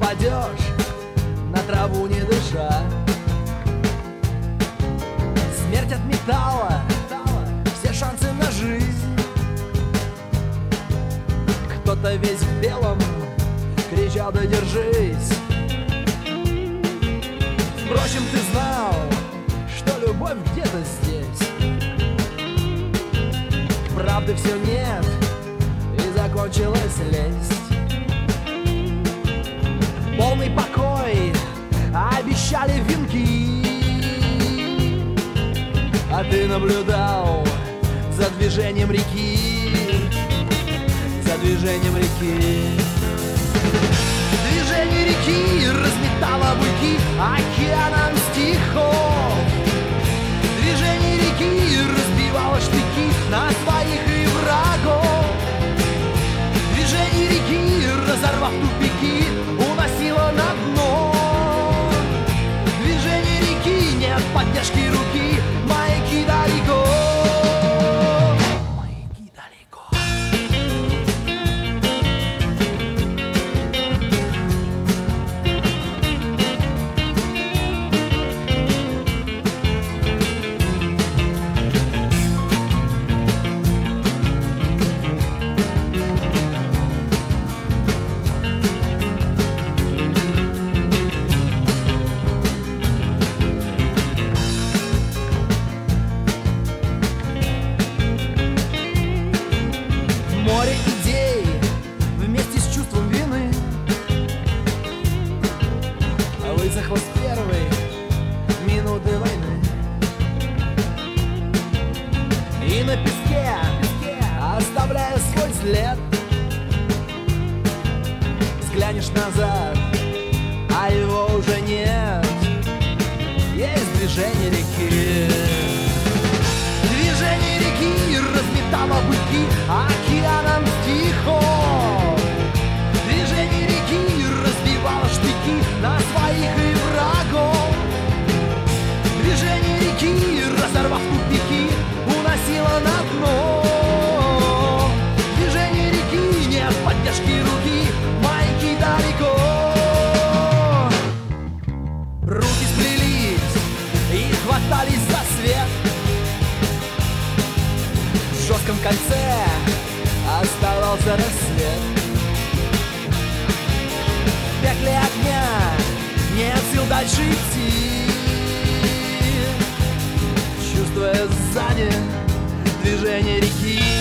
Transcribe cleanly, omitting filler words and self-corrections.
упадешь на траву, не дыша. Смерть от металла, все шансы на жизнь. Кто-то весь в белом кричал: да держись. Впрочем, ты знал, что любовь где-то здесь. Правды все нет, и закончилась лесть. Полный покой обещали венки, а ты наблюдал за движением реки, за движением реки. Движение реки разметало буйки океаном стихов. Движение реки разбивало штыки на своих и врагов. Движение реки, разорвав тупики, уносило на дно. Движение реки, нет поддержки руки, маяки далеко. Маяки далеко. Море идей вместе с чувством вины высохло с первой минуты войны. И на песке, оставляя свой след, взглянешь назад, а его уже нет. Есть движение реки. Движение реки разметало быки океаном стихов. Движение реки разбивало штыки на своих и врагов. Движение реки, разорвав тупики, уносило на дно. Движение реки, нет поддержки руки, маяки далеко. Руки сплелись и хватались за свет. В жестком кольце оставался рассвет. В пекле огня нет сил дальше идти. Чувствуя сзади движение реки.